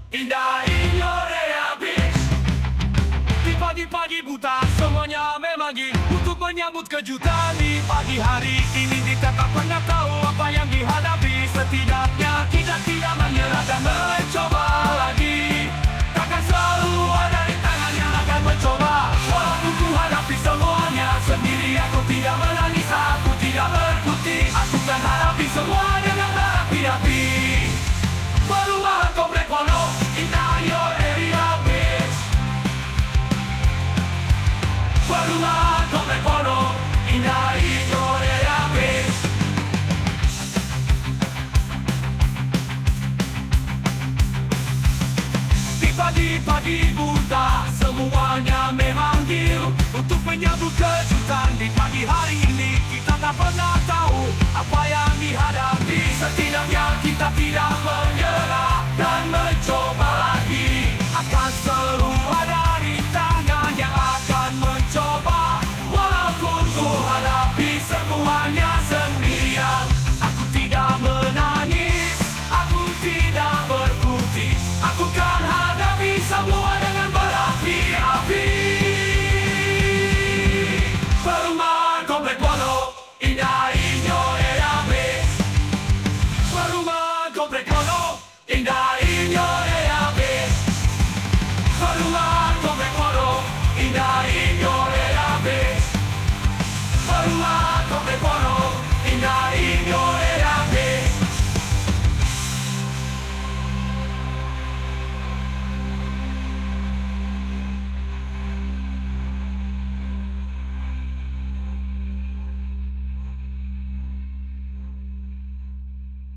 Indah Ignorea Beach. Di pagi-pagi buta semuanya memanggil untuk menyambut kejutan di pagi hari ini. Kita tak pernah tahu apa yang dihadapi. Setidaknya kita tidak menyerah dan mencoba lagi. Takkan selalu ada di tangan yang akan mencoba. Walaupun ku hadapi semuanya sendiri, aku tidak menangis, aku tidak berkutik. Aku kan hadapi semua dengan berapi-api. Perumahan komplek Wono, Indah your area bitch. Perumahan komplek Wono, Indah your area bitch. Di pagi-pagi buta semuanya memanggil untuk menyambut kejutan di pagi hari ini. Kita tak pernah tahu apa yang dihadapi. Setidaknya kita tidak menyerah dan